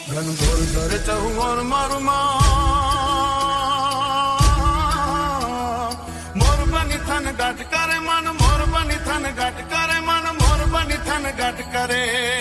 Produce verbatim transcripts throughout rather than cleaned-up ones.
घन घोर कर चहु और मारू माँ मोर बनी थन गट करे मन मोर बनी थन गट करे मन मोर बनी थन गट करे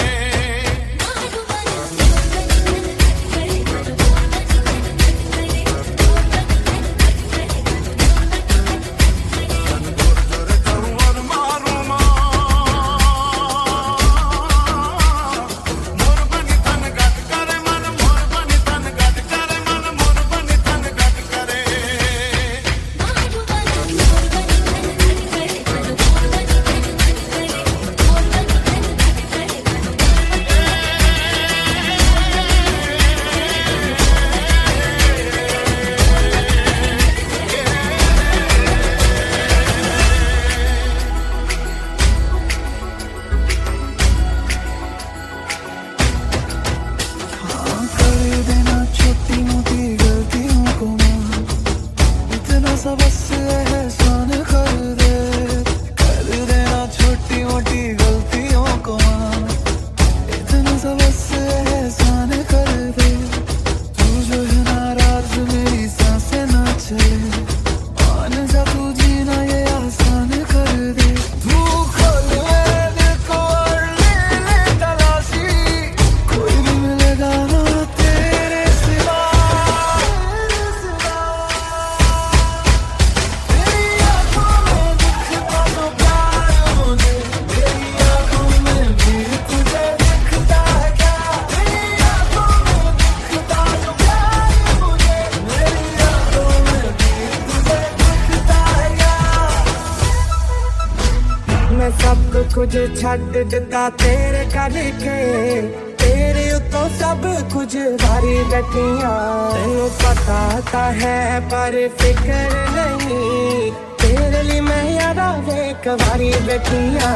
कुछ छड़ दिता तेरे करके तेरे उतो सब कुछ भारी बैठिया तेनू पता ता है पर फिक्र नहीं तेरे लिए मैं यारा एक बारी बैठिया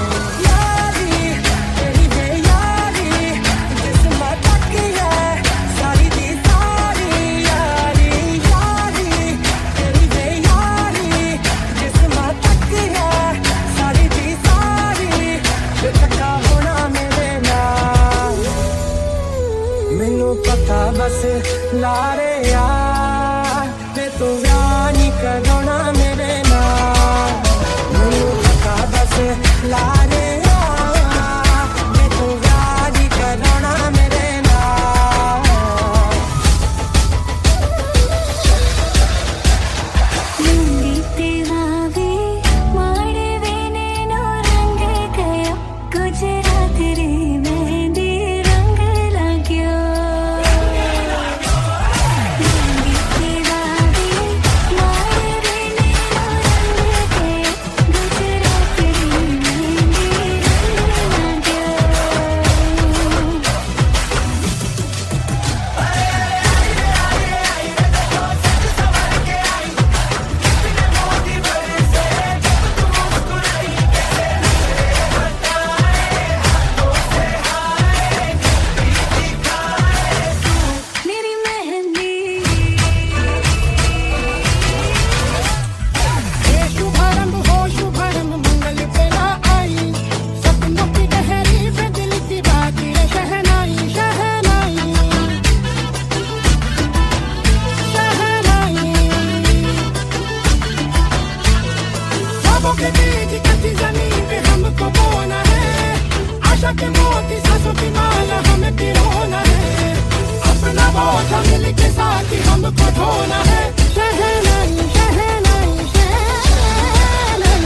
बस लारे यार ते तू जानी करोना मेरे नाल मैनू पता बस लारे यार ते तू जानी करोना मेरे नाल लुंगी तेरा वे माड़े वेने नो रंग गया गुजरात रे मेहंदी रंग लाग्यो के मोती सांसों की माला हमें पिरोना है अपना बोझ मिल के साथ ही हमको ढोना है शहनाई शहनाई शहनाई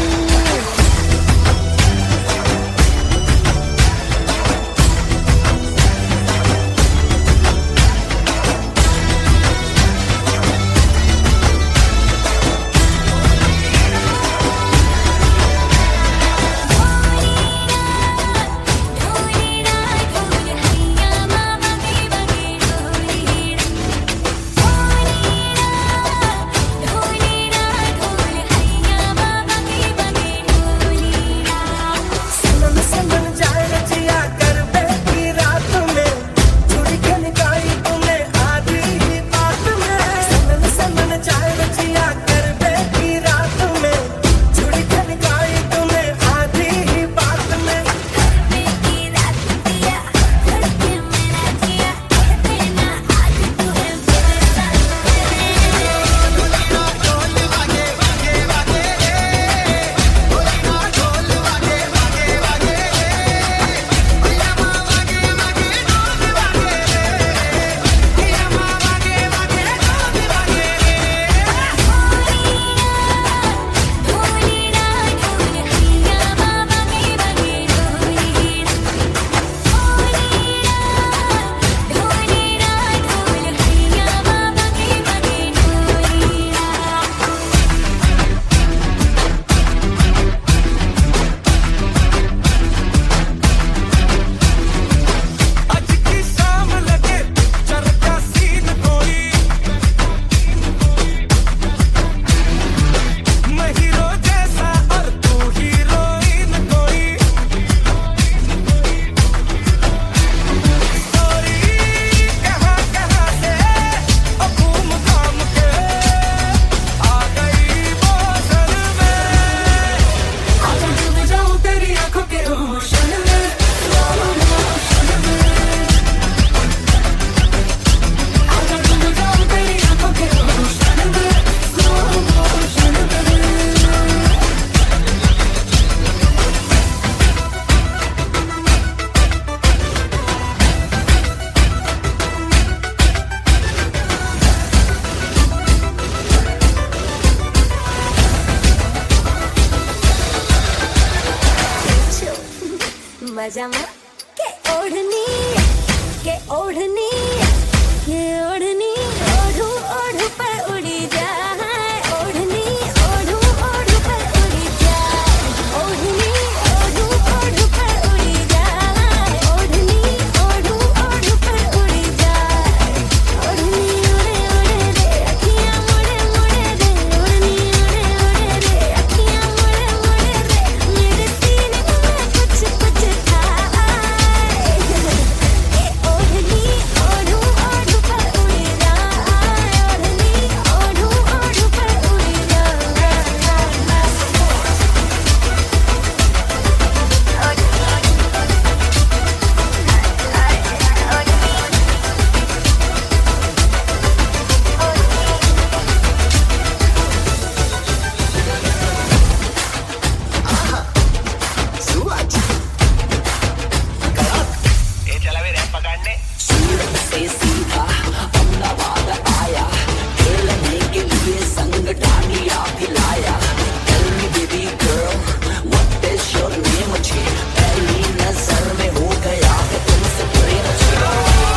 पजामा के ओढ़नी के ओढ़नी के ओढ़नी ओढ़ू ओढ़ू पर उड़ी जाए ओढ़नी ओढ़ू ओढ़ू पर उड़ी जाए ओढ़नी ओढ़ू ओढ़ू पर उड़ी जाए ओढ़नी ओढ़ू ओढ़ू पर उड़ी जाए ओढ़नी उड़े उड़े रे अखियां मुड़े मुड़े रे ओढ़नी उड़े उड़े रे अखियां मुड़े मुड़े रे मेरे सीने में कुछ कुछ था ये ओढ़नी ओढ़ू ओढ़ू पर उड़ी जाए ओढ़नी ओढ़ू ओढ़ू पर उड़ी जाए ये चला वे रैप पकड़ने सूरत से सीधा अहमदाबाद आया खेलने के लिए संग टांगिया खिलाया Tell me baby girl what is your name मुझे पहली नजर में हो गया है तुमसे प्रेम मुझे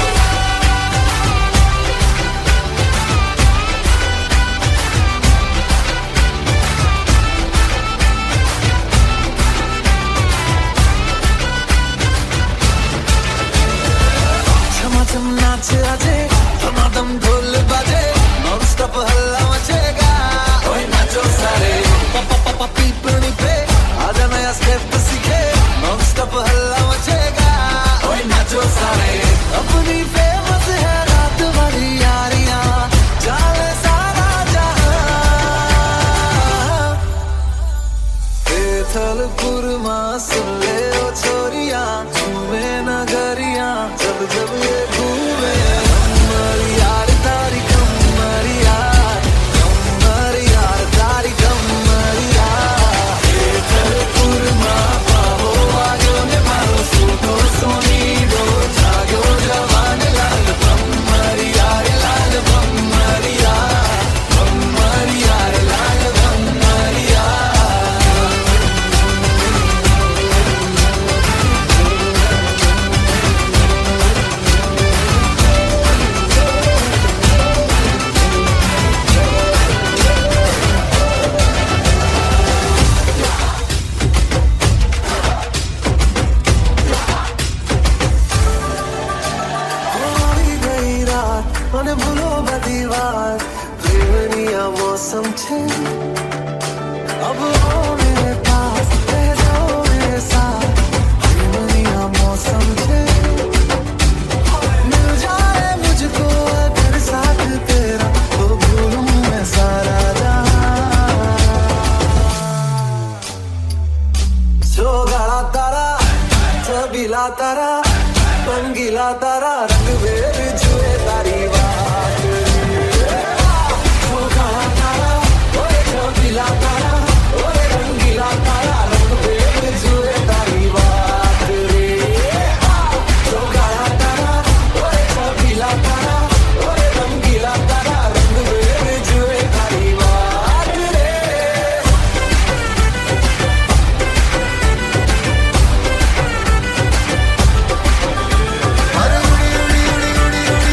छमाछम नाच आजे धमाधम ढोल बाजे नॉन स्टॉप हल्ला मचेगा ओए नाचो सारे पापा पापा पीपनी पे आजा नया स्टेप सीखे नॉन स्टॉप हल्ला मचेगा ओए नाचो सारे अपनी फेमस है रात वाली यारियां जाने सारा जहां थलपुर मां सुन ले ओ छोरियां झूमे नगरियां जब जब ये घूमे हमारी यार तारी कमरी यार कमरी यार तारी कमरी यार थलपुर मां पावो आजो ने मारो सुनो सोनी दो जागो जवान लाल कमरी यार लाल कमरी यार कमरी यार लाल कमरी यार होई गई रात મને ભૂલો બધી વાત પ્રેમની આ મૌસમ છે अब आओ मेरे पास रह जाओ मेरे साथ प्रेमनी आ मौसम છે मिल जाए मुझको अगर साथ तेरा तो भूलूं मैं सारा जहां जो गला तारा छबीला तारा रंगीला तारा रंग बेर जुए तारी बात जो गला तारा ओए छबीला तारा ओए रंगीला तारा रंग बेर जुए तारी बात रे जो गला तारा ओए छबीला तारा ओए रंगीला तारा रंग बेर जुए तारी बात रे अरे उड़ी उड़ी उड़ी उड़ी उड़ी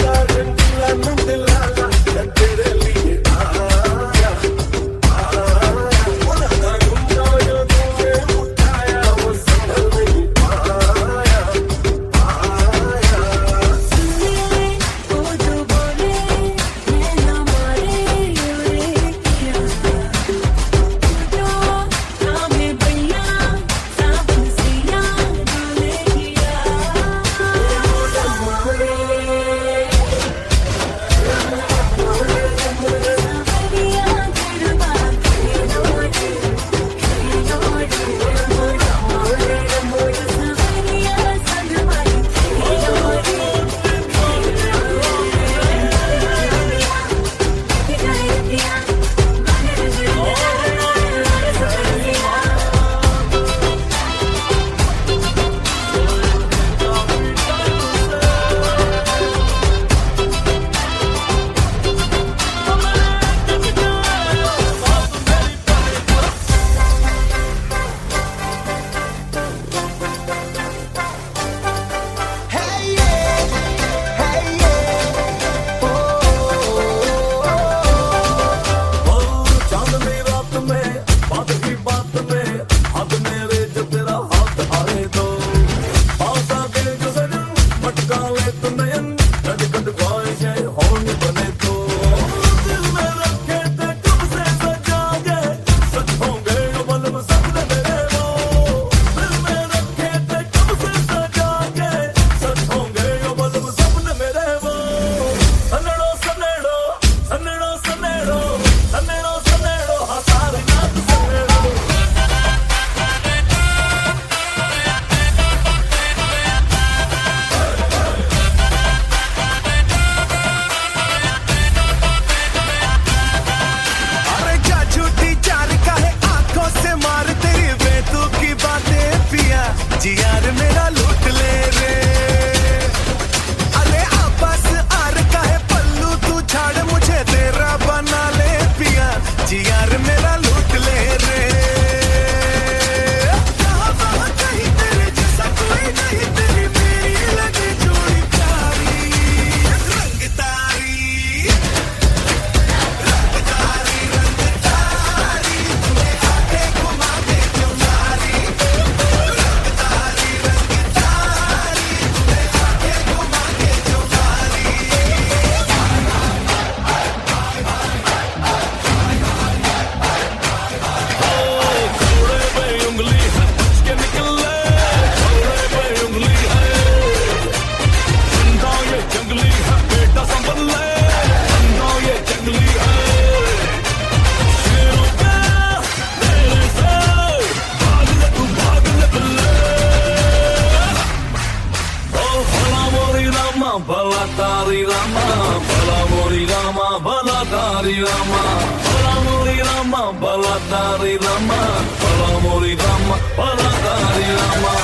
Taari Rama, Bala Mori Rama, Bala Taari Rama, Bala Mori Rama, Bala Taari Rama, Bala Mori Rama, Bala Taari Rama.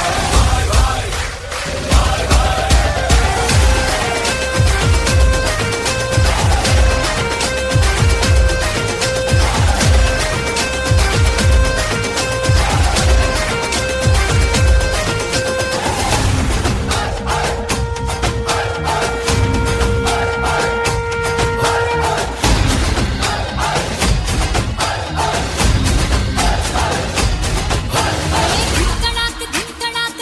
धड़क धड़क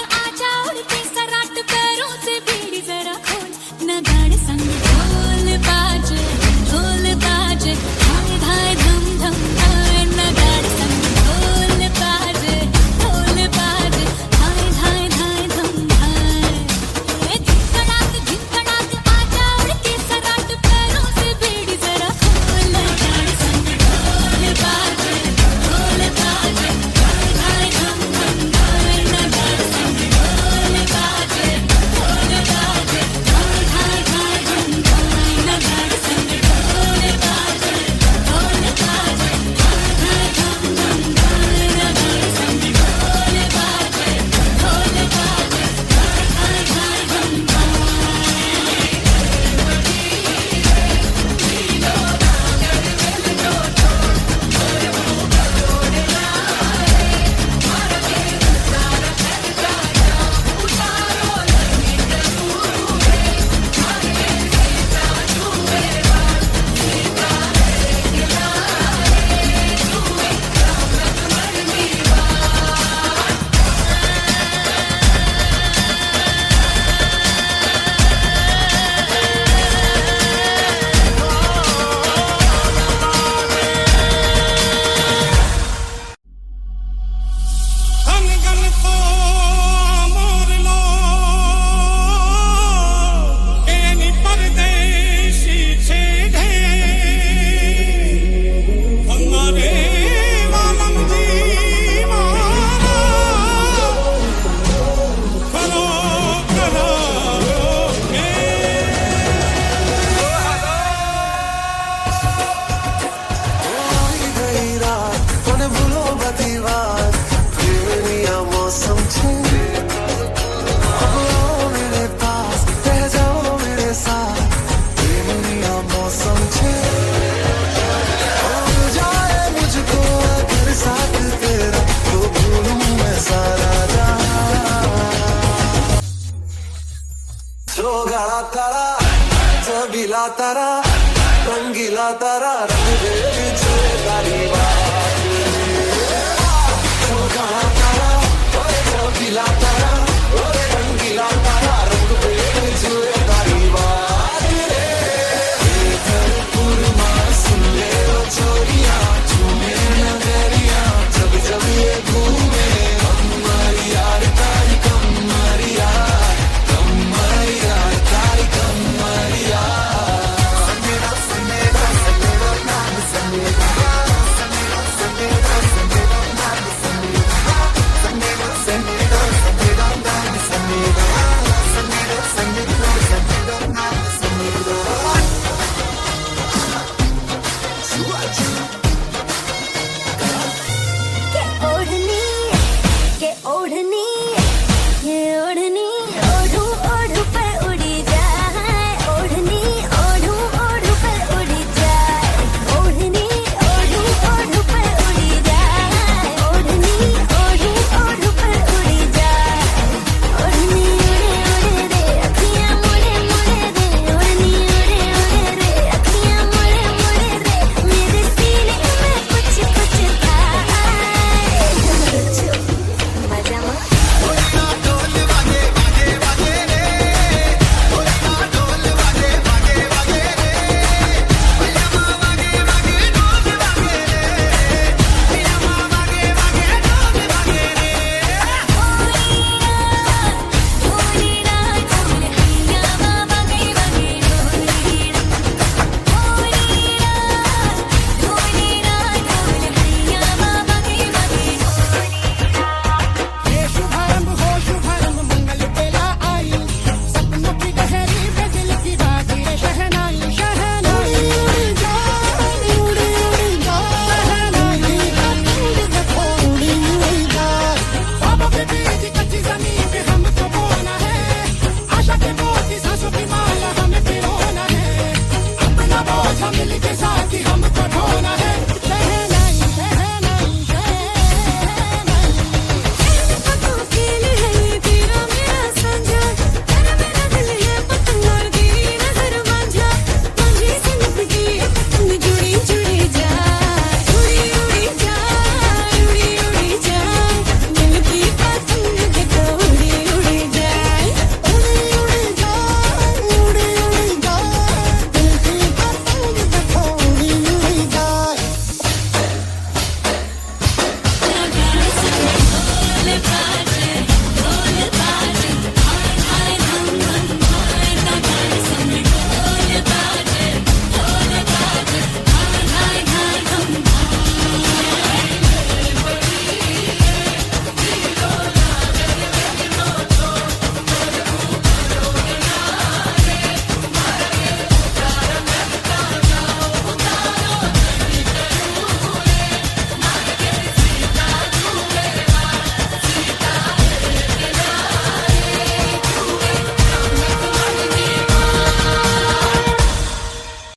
गाड़ा तारा छबीला तारा रंगीला तारा रंग दे बिछड़े तारी बात गाड़ा तारा छबीला तारा